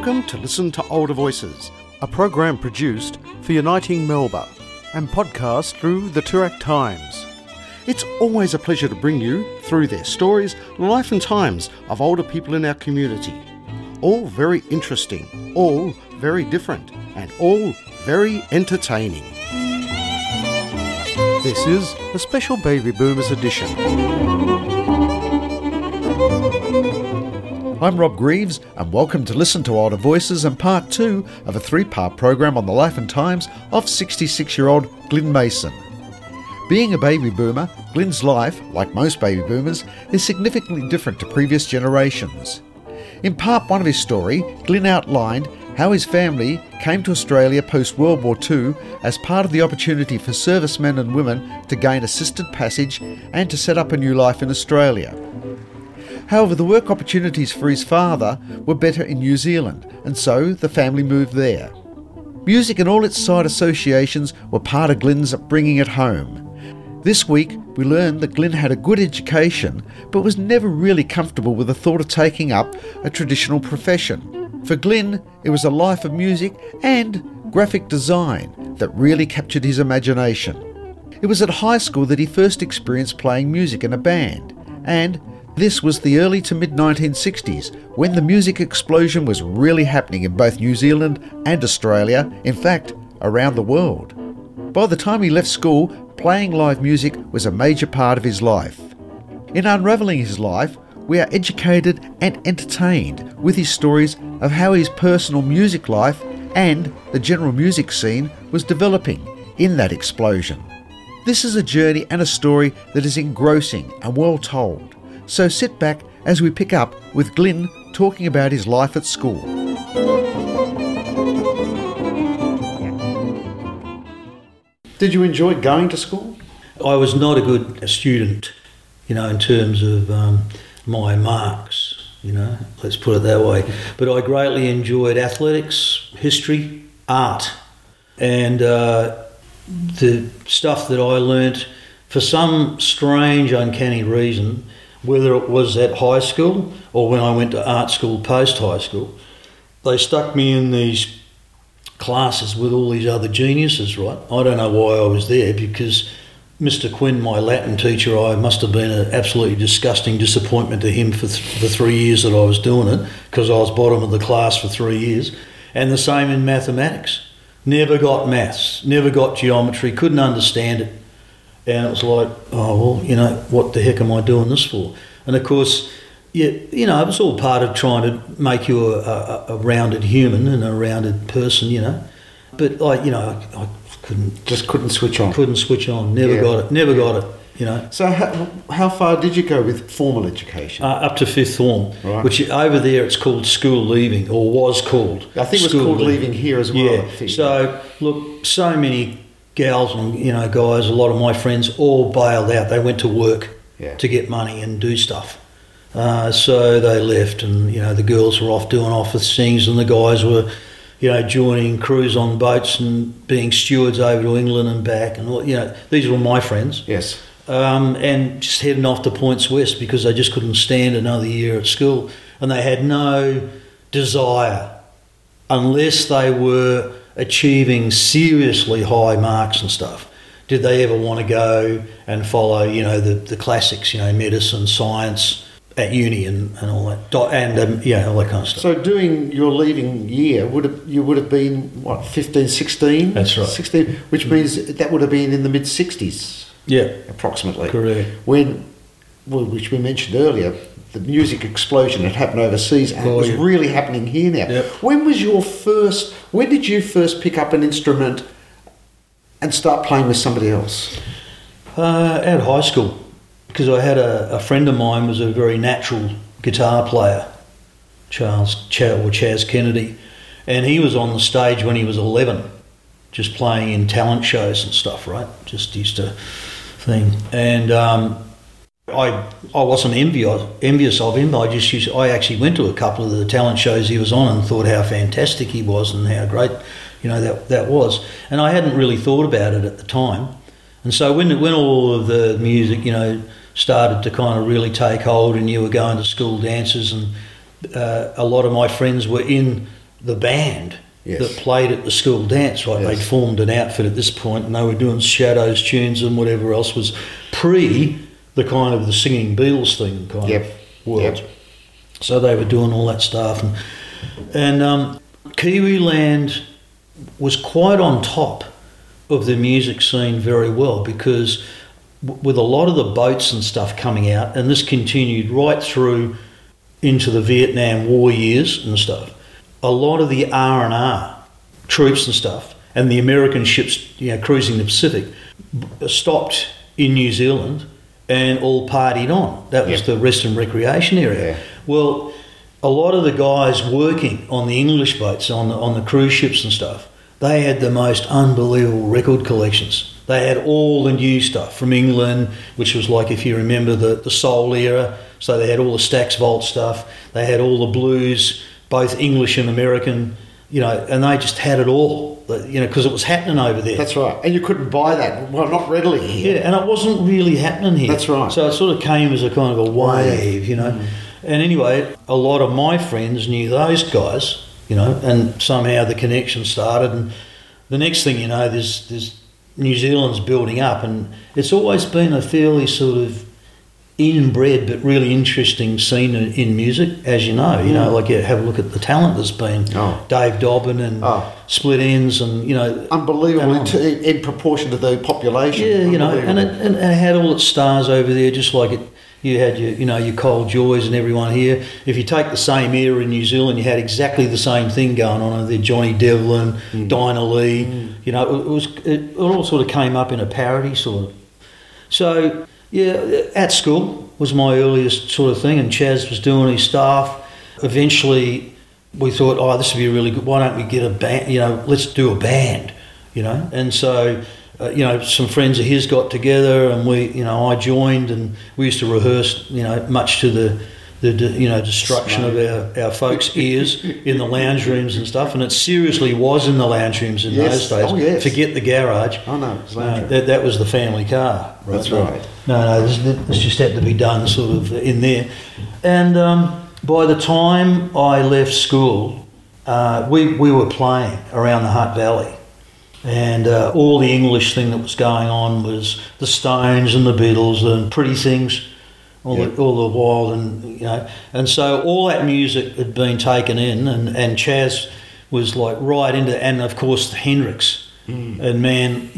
Welcome to Listen to Older Voices, a program produced for Uniting Melba and podcast through the Toorak Times. It's always a pleasure to bring you through their stories, life and times of older people in our community. All very interesting, all very different, and all very entertaining. This is a special Baby Boomers edition. I'm Rob Greaves and welcome to Listen to Older Voices and part 2 of a 3-part program on the life and times of 66-year-old Glyn Mason. Being a baby boomer, Glyn's life, like most baby boomers, is significantly different to previous generations. In part 1 of his story, Glyn outlined how his family came to Australia post-World War II as part of the opportunity for servicemen and women to gain assisted passage and to set up a new life in Australia. However, the work opportunities for his father were better in New Zealand, and so the family moved there. Music and all its side associations were part of Glyn's upbringing at home. This week, we learned that Glyn had a good education, but was never really comfortable with the thought of taking up a traditional profession. For Glyn, it was a life of music and graphic design that really captured his imagination. It was at high school that he first experienced playing music in a band, and this was the early to mid-1960s, when the music explosion was really happening in both New Zealand and Australia, in fact, around the world. By the time he left school, playing live music was a major part of his life. In unravelling his life, we are educated and entertained with his stories of how his personal music life and the general music scene was developing in that explosion. This is a journey and a story that is engrossing and well told. So sit back as we pick up with Glyn talking about his life at school. Did you enjoy going to school? I was not a good student, in terms of my marks, let's put it that way. But I greatly enjoyed athletics, history, art, and the stuff that I learnt for some strange, uncanny reason, whether it was at high school or when I went to art school post-high school, they stuck me in these classes with all these other geniuses, right? I don't know why I was there, because Mr. Quinn, my Latin teacher, I must have been an absolutely disgusting disappointment to him for the 3 years that I was doing it, because I was bottom of the class for 3 years. And the same in mathematics. Never got maths, never got geometry, couldn't understand it. And it was like, what the heck am I doing this for? And of course, it was all part of trying to make you a rounded human and a rounded person, But I couldn't switch on. Couldn't switch on. Never got it. So how far did you go with formal education? Up to 5th form, right. Which over there it's called school leaving, or was called. I think it was called leaving here as well. Yeah. So look, so many gals and guys, a lot of my friends all bailed out. They went to work to get money and do stuff. So they left, and the girls were off doing office things, and the guys were, joining crews on boats and being stewards over to England and back, and all. These were my friends. Yes. And just heading off to Points West because they just couldn't stand another year at school, and they had no desire, unless they were achieving seriously high marks and stuff, did they ever want to go and follow, the classics, medicine, science at uni and all that, and all that kind of stuff. So doing your leaving year, you would have been, 15, 16? That's right. 16, which means that would have been in the mid-60s. Yeah. Approximately. Correct. Which we mentioned earlier, the music explosion had happened overseas, and it was really happening here now. Yep. When did you first pick up an instrument and start playing with somebody else? At high school, because I had a friend of mine was a very natural guitar player, Chaz Kennedy, and he was on the stage when he was 11, just playing in talent shows and stuff, right? Just used to thing. And I wasn't envious of him. I actually went to a couple of the talent shows he was on and thought how fantastic he was and how great, that was. And I hadn't really thought about it at the time. And so when all of the music, started to kind of really take hold, and you were going to school dances, and a lot of my friends were in the band Yes. that played at the school dance, right? Yes. They'd formed an outfit at this point, and they were doing Shadows tunes and whatever else was pre the kind of the singing Beatles thing kind Yep. of world. Yep. So they were doing all that stuff, and Kiwiland was quite on top of the music scene very well, because with a lot of the boats and stuff coming out, and this continued right through into the Vietnam War years and stuff, a lot of the R&R troops and stuff and the American ships, cruising the Pacific, stopped in New Zealand and all partied on. That was Yep. the rest and recreation area. Yeah. Well, a lot of the guys working on the English boats, on the cruise ships and stuff, they had the most unbelievable record collections. They had all the new stuff from England, which was like, if you remember, the soul era. So they had all the Stax Volt stuff. They had all the blues, both English and American, and they just had it all, because it was happening over there. That's right. And you couldn't buy that. Well, not readily here. Yeah, and it wasn't really happening here. That's right. So it sort of came as a kind of a wave, And anyway, a lot of my friends knew those guys, and somehow the connection started. And the next thing you know, there's New Zealand's building up, and it's always been a fairly sort of inbred but really interesting scene in music, as you know. Like you have a look at the talent there's been. Oh. Dave Dobbin and Split Ends, and Unbelievable in proportion to the population. Yeah, and it had all its stars over there, just like it. You had your Cole Joys and everyone here. If you take the same era in New Zealand, you had exactly the same thing going on over there. Johnny Devlin, Dinah Lee. It all sort of came up in a parody sort of. So yeah, at school was my earliest sort of thing, and Chaz was doing his stuff. Eventually, we thought, this would be really good. Why don't we get a band? Let's do a band. And so. Some friends of his got together, and I joined, and we used to rehearse, much to the destruction of our folks' ears in the lounge rooms and stuff. And it seriously was in the lounge rooms in those days. Oh, yes. Forget the garage. Oh, no, it was lounge room. That was the family car. Right? That's right. No, this just had to be done sort of in there. And by the time I left school, we were playing around the Hutt Valley. And all the English thing that was going on was the Stones and the Beatles and Pretty Things, all the while, and so all that music had been taken in, and Chaz was like right into, and of course the Hendrix, and man,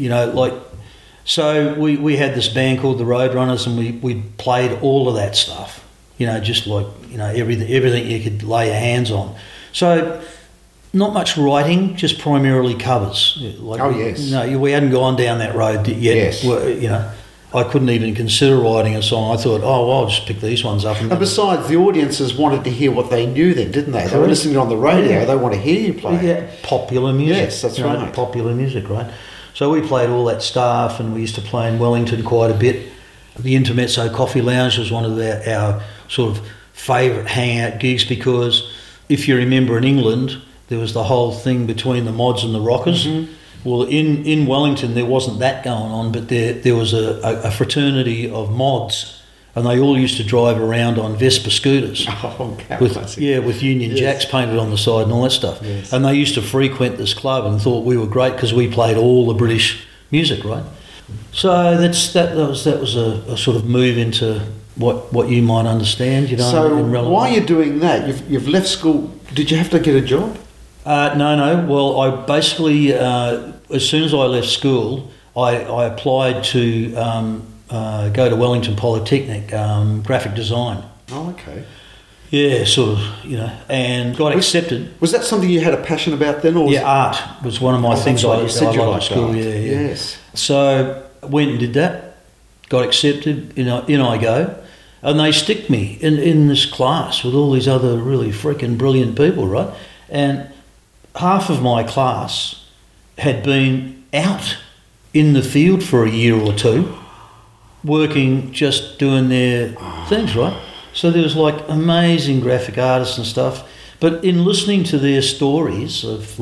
so we had this band called the Roadrunners, and we played all of that stuff, just like everything you could lay your hands on, so. Not much writing, just primarily covers. We hadn't gone down that road yet. Yes. I couldn't even consider writing a song. I thought, I'll just pick these ones up. And besides, the audiences wanted to hear what they knew then, didn't they? Correct. They were listening on the radio. Yeah. They want to hear you play. Yeah, popular music. Yes, that's right. Popular music, right? So we played all that stuff, and we used to play in Wellington quite a bit. The Intermezzo Coffee Lounge was one of our sort of favourite hangout gigs, because if you remember in England, there was the whole thing between the mods and the rockers. Mm-hmm. Well, in Wellington there wasn't that going on, but there was a fraternity of mods, and they all used to drive around on Vespa scooters with Union Jacks painted on the side and all that stuff. Yes. And they used to frequent this club and thought we were great because we played all the British music, right? So that was a sort of move into what you might understand, So while you're doing that, you've left school. Did you have to get a job? No. Well, I basically, as soon as I left school, I applied to go to Wellington Polytechnic, graphic design. Oh, okay. Yeah, sort of, and got accepted. Was that something you had a passion about then? Or art was one of my things I liked at school. Art. Yeah. Yes. So I went and did that, got accepted, in I go, and they stick me in this class with all these other really freaking brilliant people, right? And half of my class had been out in the field for a year or two, working, just doing their things, right? So there was like amazing graphic artists and stuff. But in listening to their stories of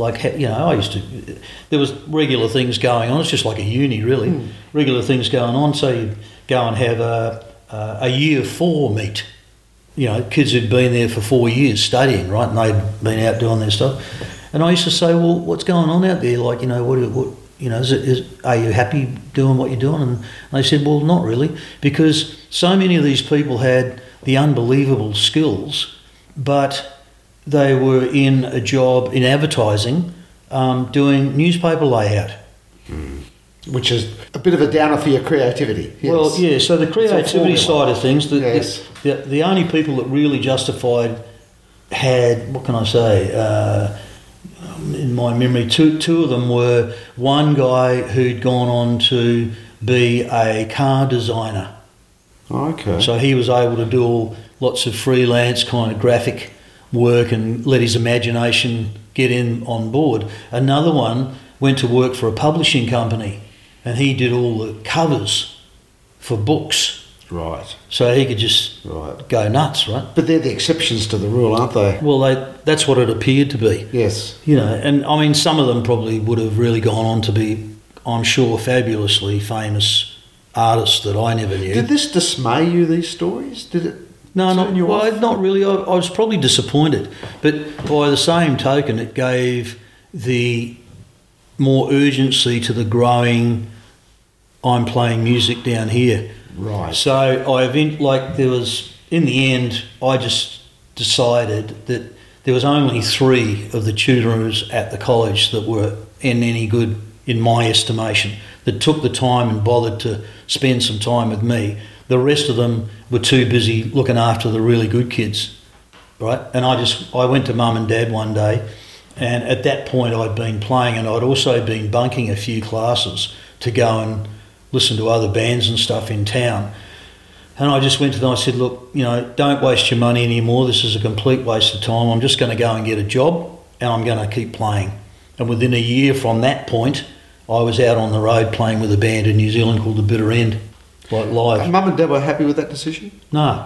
there was regular things going on. It's just like a uni, really. Regular things going on. So you go and have a year 4 meet kids who'd been there for 4 years studying, right, and they'd been out doing their stuff. And I used to say, well, what's going on out there? Like, are you happy doing what you're doing? And they said, well, not really, because so many of these people had the unbelievable skills, but they were in a job in advertising, doing newspaper layout. Which is a bit of a downer for your creativity. Yes. Well, yeah, so the creativity side of things, Yes. the only people that really justified had, what can I say, in my memory, two of them were one guy who'd gone on to be a car designer. Okay. So he was able to do lots of freelance kind of graphic work and let his imagination get in on board. Another one went to work for a publishing company and he did all the covers for books. Right. So he could just go nuts, right? But they're the exceptions to the rule, aren't they? Well, that's what it appeared to be. Yes. And I mean, some of them probably would have really gone on to be, I'm sure, fabulously famous artists that I never knew. Did this dismay you, these stories? Did it? No, turn you off? not really. I was probably disappointed. But by the same token, it gave the more urgency to the growing, I'm playing music down here. Right. So in the end, I just decided that there was only 3 of the tutors at the college that were any good, in my estimation, that took the time and bothered to spend some time with me. The rest of them were too busy looking after the really good kids, right? And I went to Mum and Dad one day, and at that point I'd been playing and I'd also been bunking a few classes to go and listen to other bands and stuff in town. And I just went to them, I said, look, don't waste your money anymore. This is a complete waste of time. I'm just going to go and get a job and I'm going to keep playing. And within a year from that point, I was out on the road playing with a band in New Zealand called The Bitter End, like live. And Mum and Dad were happy with that decision? No.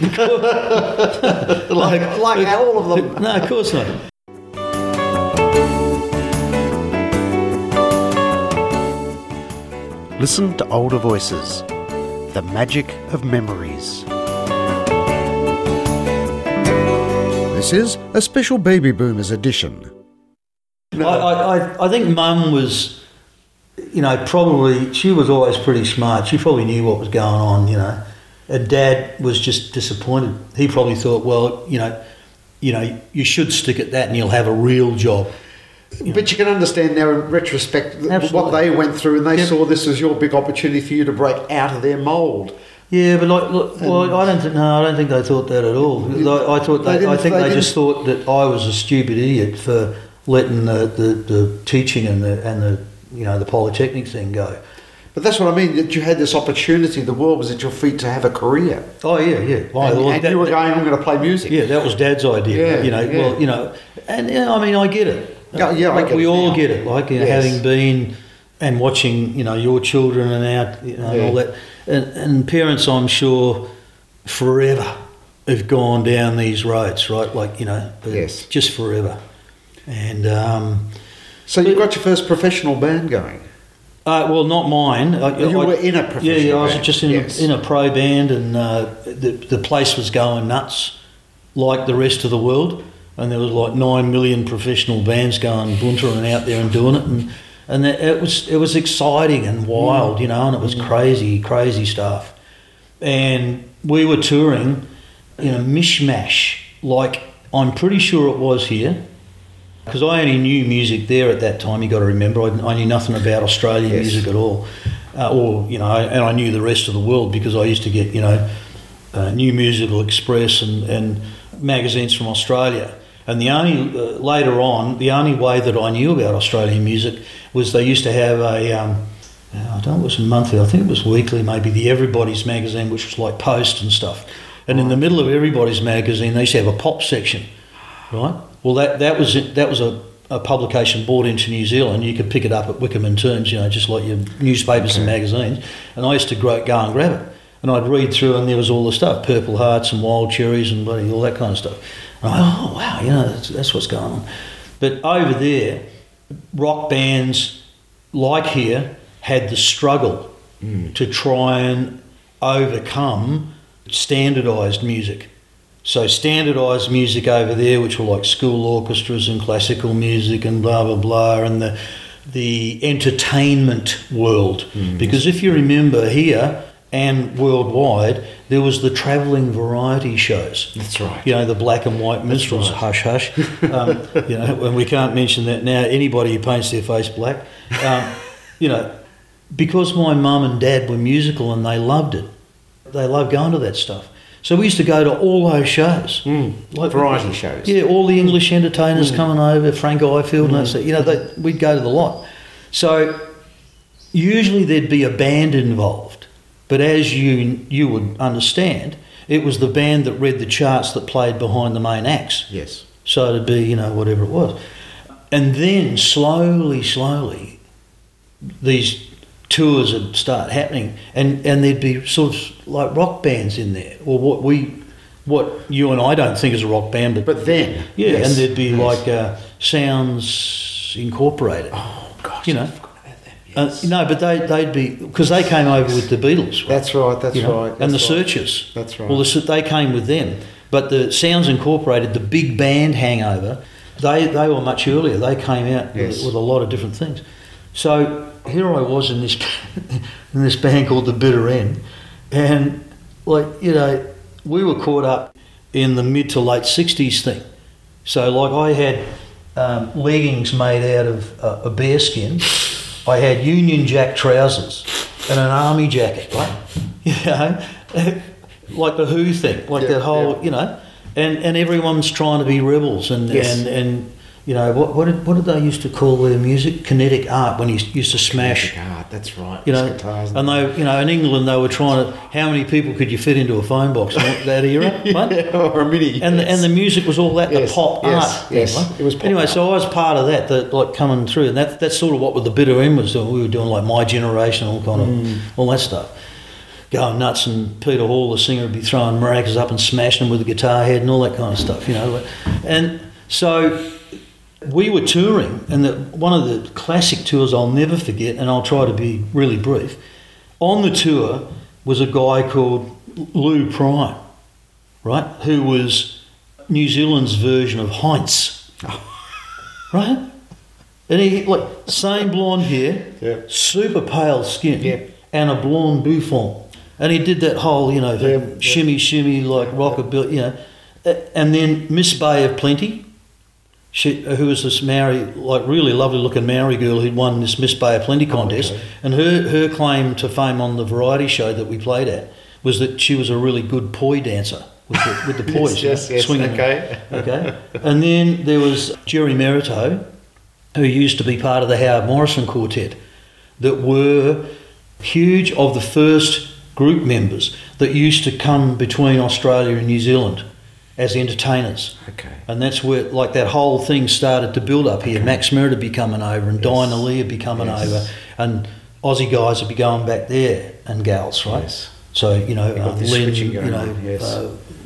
like all of them. No, of course not. Listen to older voices. The magic of memories. This is a special Baby Boomers edition. I think Mum was, probably, she was always pretty smart. She probably knew what was going on, And Dad was just disappointed. He probably thought, well, you should stick at that and you'll have a real job. But you can understand now in retrospect Absolutely. what they went through, and they saw this as your big opportunity for you to break out of their mould. Yeah, but I don't think they thought that at all. I think they just thought that I was a stupid idiot for letting the teaching and the polytechnic thing go. But that's what I mean, that you had this opportunity, the world was at your feet to have a career. Oh, yeah. And you were going, I'm going to play music. Yeah, that was Dad's idea. I get it. I get we it all now. get it. Yes. Having been and watching, your children and and all that. And parents, I'm sure, forever have gone down these roads, right? Yes. Just forever. And so you got your first professional band going? well, not mine. You were in a professional band? Yeah, I was just in a pro band, and the place was going nuts, like the rest of the world. And there was like 9 million professional bands going buntering out there and doing it, and it was exciting and wild, and it was crazy stuff. And we were touring in a mishmash, like I'm pretty sure it was here, because I only knew music there at that time. You got to remember, I knew nothing about Australian music at all, and I knew the rest of the world because I used to get New Musical Express and magazines from Australia. And the only later on, the only way that I knew about Australian music was they used to have a, I don't know, it was monthly, I think it was weekly, maybe the Everybody's magazine, which was like Post and stuff. And in the middle of Everybody's magazine, they used to have a pop section, right? Well, that was it. That was a publication brought into New Zealand. You could pick it up at Wickham and Turns, just like your newspapers and magazines. And I used to go and grab it. And I'd read through, and there was all the stuff, Purple Hearts and Wild Cherries and all that kind of stuff. And I went, oh, wow, that's what's going on. But over there, rock bands like here had the struggle to try and overcome standardised music. So standardised music over there, which were like school orchestras and classical music and blah, blah, blah, and the entertainment world. Because if you remember here and worldwide, there was the travelling variety shows. That's right. You know, the black and white minstrels, hush, hush. You know, and we can't mention that now. Anybody who paints their face black. You know, because my mum and dad were musical and they loved it. They loved going to that stuff. So we used to go to all those shows. Like variety shows. Yeah, all the English entertainers coming over, Frank Ifield and that stuff. You know, we'd go to the lot. So usually there'd be a band involved. But as you would understand, it was the band that read the charts that played behind the main acts. Yes. So it'd be, you know, whatever it was. And then slowly, these tours would start happening, and there'd be sort of like rock bands in there, or what you and I don't think is a rock band, But then, yeah, yes, and there'd be yes. like Sounds Incorporated. Oh gosh, you know. I forgot about them. Yes. No, but they'd be, because they came over with the Beatles. Right? That's right. That's You know, right. and that's the right. Searchers. That's right. Well, they came with them, but the Sounds Incorporated, the big band hangover, they were much earlier. They came out Yes. with a lot of different things. So here I was in this band called The Bitter End, and like, you know, we were caught up in the mid to late 60s thing. So like I had leggings made out of a bearskin. I had Union Jack trousers and an army jacket, right? You know, like the Who thing, like that whole, you know, and everyone's trying to be rebels and Yes. and you know, what did they used to call their music? Kinetic art, when he used to smash. Kinetic art, that's right. You know, Guitars and they, you know, in England they were trying to. How many people could you fit into a phone box in that era? Right? or a mini. And yes. the music was all that, Yes, the pop yes, art. yes, Right? it was pop anyway, art. so I was part of that like coming through, and that's sort of what the Bitter End was doing. We were doing like My Generation, all kind of all that stuff, going nuts. And Peter Hall, the singer, would be throwing maracas up and smashing them with a guitar head and all that kind of stuff, you know. And so we were touring, and one of the classic tours I'll never forget, and I'll try to be really brief. On the tour was a guy called Lou Prime, right, who was New Zealand's version of Heinz, right? And he, like, same blonde hair, Yeah. super pale skin, Yeah. and a blonde bouffant. And he did that whole, you know, Yeah, shimmy, like rockabilly, you know. And then Miss Bay of Plenty, who was this Maori, like really lovely looking Maori girl who'd won this Miss Bay of Plenty contest. okay. And her claim to fame on the variety show that we played at was that she was a really good poi dancer with the poise, yes, swinging. okay. Okay. And then there was Jerry Merito, who used to be part of the Howard Morrison Quartet, that were huge, of the first group members that used to come between Australia and New Zealand as entertainers. Okay. And that's where, like, that whole thing started to build up here. Max Merritt would be coming over, and Dinah Lee would be coming Yes. over, and Aussie guys would be going back there, and gals, right? Yes. So, you know, got this Lynn, switching you going know, on, yes.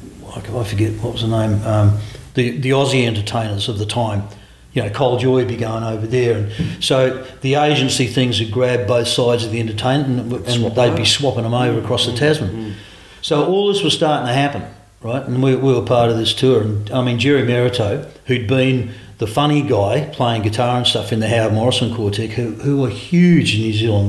I forget, what was the name? The Aussie entertainers of the time. You know, Cole Joy would be going over there. And so the agency things would grab both sides of the entertainment, and Swap they'd over. be swapping them over across the Tasman. So all this was starting to happen, right? And we were part of this tour. And I mean, Jerry Merito, who'd been the funny guy playing guitar and stuff in the Howard Morrison Quartet, who were huge in New Zealand,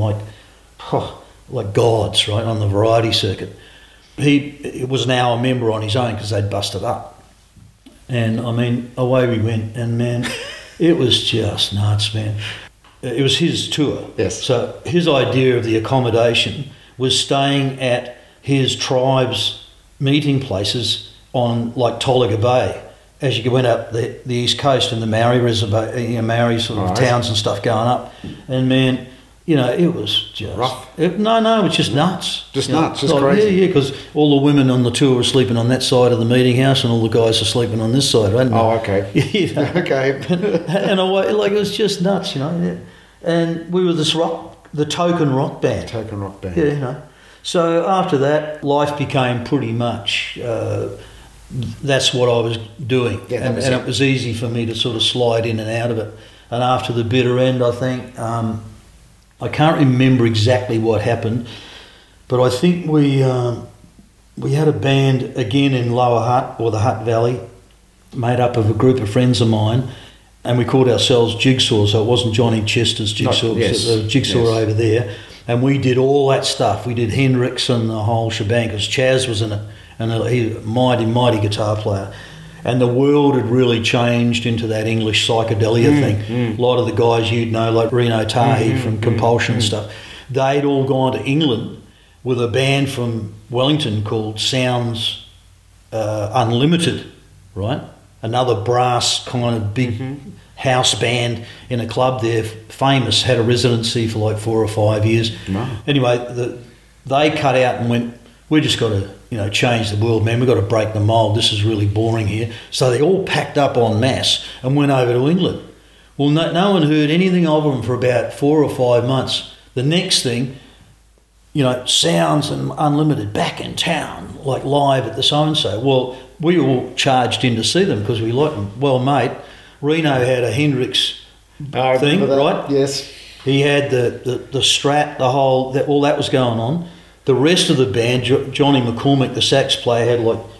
like gods, right, on the variety circuit. He was now a member on his own because they'd busted up. And I mean, away we went, and man, it was just nuts, man. It was his tour. Yes. So his idea of the accommodation was staying at his tribe's meeting places on, like, Tolaga Bay, as you went up the east coast, and the Maori reservation, you know, Maori sort of Right. towns and stuff going up. And man, you know, it was just Rough? No, it was just nuts. Just You know, nuts, just like, crazy. Yeah, because all the women on the tour were sleeping on that side of the meeting house, and all the guys are sleeping on this side, right? Oh, okay. You know, Okay. and like, it was just nuts, you know. Yeah. And we were the token rock band. Token rock band. Yeah, you know. So after that, life became pretty much. That's what I was doing, Yeah, that and was and it. it was easy for me to sort of slide in and out of it. And after the Bitter End, I think I can't remember exactly what happened, but I think we we had a band again in Lower Hutt, or the Hutt Valley, made up of a group of friends of mine, and we called ourselves Jigsaw, so it wasn't Johnny Chester's Jigsaw, it was the Jigsaw over there. And we did all that stuff. We did Hendrix and the whole shebang, because Chaz was in it, and he's a mighty guitar player. And the world had really changed into that English psychedelia thing. A lot of the guys you'd know, like Reno Tahi from Compulsion and stuff, they'd all gone to England with a band from Wellington called Sounds Unlimited, right? Another brass kind of big house band in a club there, famous, had a residency for like 4 or 5 years. Wow. Anyway, they cut out and went, we just got to, change the world, man. We've got to break the mould. This is really boring here. So they all packed up en masse and went over to England. Well, no one heard anything of them for about 4 or 5 months. The next thing, Sounds and Unlimited back in town, like live at the so-and-so. Well, we all charged in to see them because we liked them. Well, mate, Reno had a Hendrix thing, right? Yes. He had the Strat, all that was going on. The rest of the band, Johnny McCormick, the sax player,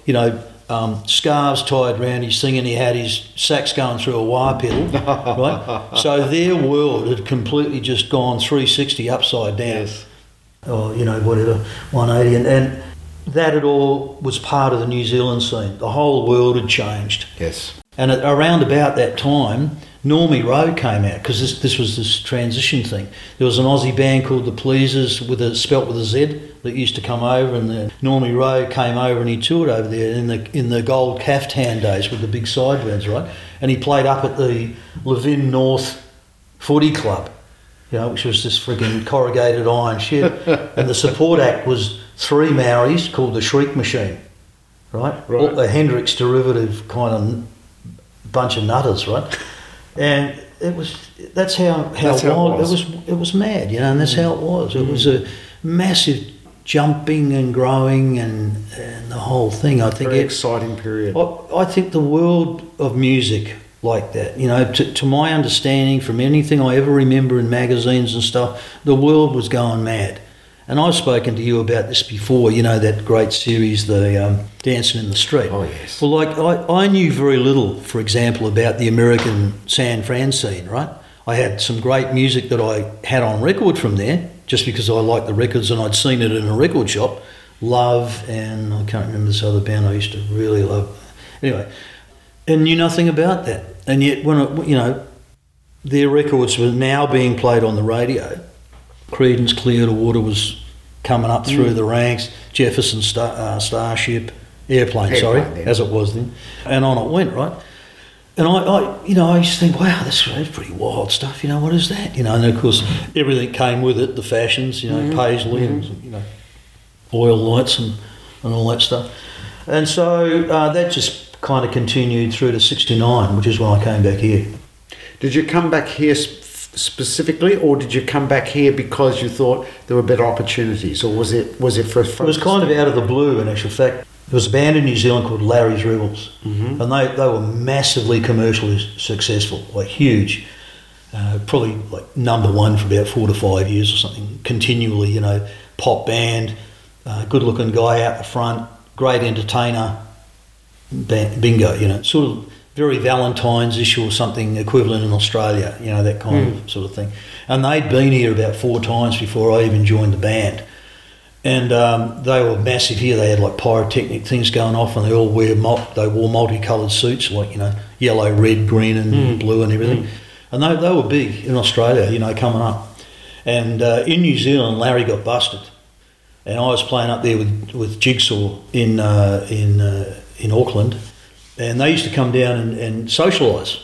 had scarves tied around his thing, and he had his sax going through a wire pedal, right? So their world had completely just gone 360 upside down. Yes. Or, whatever, 180. And that it all was part of the New Zealand scene. The whole world had changed. Yes. And around about that time, Normie Rowe came out, because this was this transition thing. There was an Aussie band called The Pleasers, spelt with a Z, that used to come over, and Normie Rowe came over and he toured over there in the gold caftan days with the big sideburns, right? And he played up at the Levin North Footy Club, which was this frigging corrugated iron shed. And the support act was 3 Maoris called the Shriek Machine, right? A Hendrix derivative kind of bunch of nutters, right? And that's how wild it was mad, and that's how it was. It was a massive jumping and growing and the whole thing. I think very exciting period. I think the world of music like that, to my understanding, from anything I ever remember in magazines and stuff, the world was going mad. And I've spoken to you about this before, that great series, the Dancing in the Street. Oh, yes. Well, I knew very little, for example, about the American San Fran scene, right? I had some great music that I had on record from there, just because I liked the records and I'd seen it in a record shop. Love, and I can't remember this other band I used to really love. Anyway, and knew nothing about that. And yet, when their records were now being played on the radio, Creedence Clearwater was coming up through the ranks, Jefferson Starship, Airplane, as it was then, and on it went, right? And I used to think, wow, that's pretty wild stuff. What is that? And of course everything came with it, the fashions, paisley and oil lights and all that stuff. And so that just kind of continued through to '69, which is when I came back here. Did you come back here specifically, or did you come back here because you thought there were better opportunities, or was it for? It was kind of out of the blue. In actual fact, there was a band in New Zealand called Larry's Rebels, and they were massively commercially successful, like huge, probably like #1 for about 4 to 5 years or something, continually. Pop band, good looking guy out the front, great entertainer, bingo. Sort of very Valentine's-ish or something equivalent in Australia, that kind of sort of thing. And they'd been here about 4 times before I even joined the band. And they were massive here. They had like pyrotechnic things going off, and they all wore multicoloured suits, like, yellow, red, green and blue and everything. And they were big in Australia, coming up. And in New Zealand, Larry got busted. And I was playing up there with Jigsaw in Auckland. And they used to come down and socialise.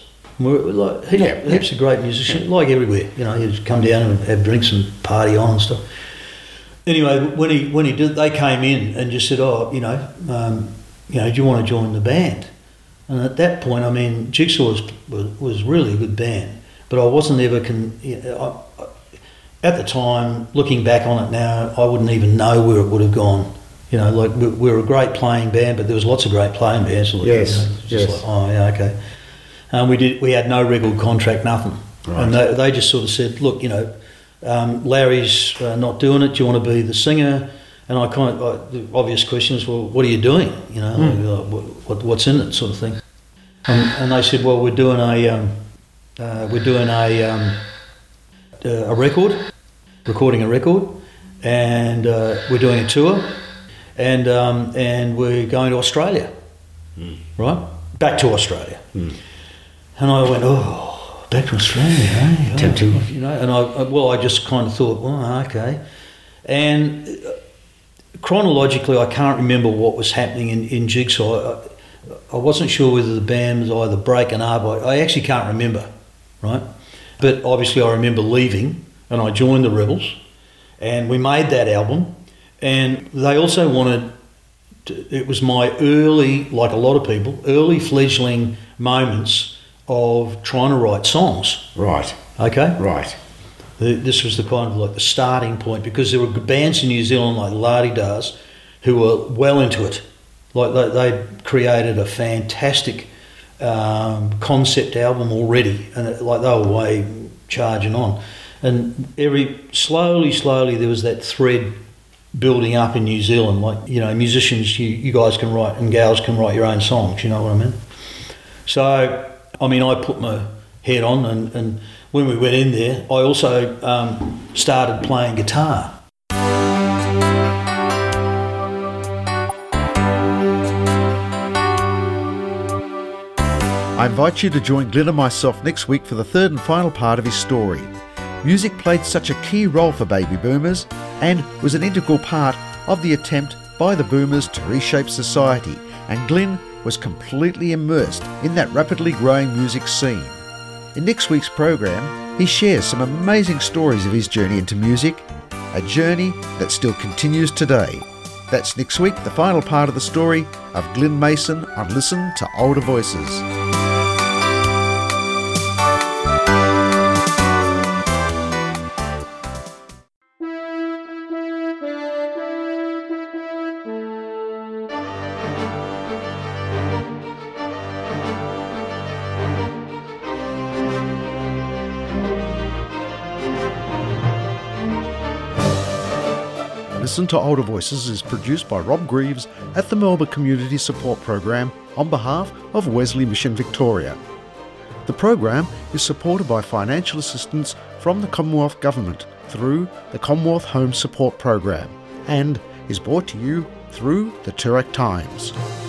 Heaps of great musicians, like everywhere. He'd come down and have drinks and party on and stuff. Anyway, when he did, they came in and just said, do you want to join the band? And at that point, Jigsaw was really a good band, but I wasn't ever at the time, looking back on it now, I wouldn't even know where it would have gone. We were a great playing band, but there was lots of great playing bands. Yes. Okay. We had no record contract, nothing. Right. And they just sort of said, look, Larry's not doing it. Do you want to be the singer? And the obvious question is, well, what are you doing? You know, what's in it, sort of thing. And they said, well, we're doing a record, recording a record, and we're doing a tour, and we're going to Australia, right? Back to Australia. And I went, oh, back to Australia, eh? Tempting. You know, and I just kind of thought, well, okay. And chronologically, I can't remember what was happening in Jigsaw. I wasn't sure whether the band was either breaking up. I actually can't remember, right? But obviously I remember leaving, and I joined the Rebels, and we made that album. And they also wanted, it was my early, like a lot of people, early fledgling moments of trying to write songs. Right. Okay? Right. This was the kind of like the starting point, because there were bands in New Zealand like La-Di-Da's who were well into it. Like they created a fantastic concept album already, and they were way charging on. And slowly there was that thread building up in New Zealand. Like, you know, musicians, you guys can write, and gals can write your own songs. You know what I mean? So, I mean, I put my head on, and when we went in there, I also started playing guitar. I invite you to join Glyn and myself next week for the third and final part of his story. Music played such a key role for baby boomers and was an integral part of the attempt by the boomers to reshape society, and Glyn was completely immersed in that rapidly growing music scene. In next week's program, he shares some amazing stories of his journey into music, a journey that still continues today. That's next week, the final part of the story of Glyn Mason on Listen to Older Voices. Listen to Older Voices is produced by Rob Greaves at the Melbourne Community Support Program on behalf of Wesley Mission Victoria. The program is supported by financial assistance from the Commonwealth Government through the Commonwealth Home Support Program and is brought to you through the Toorak Times.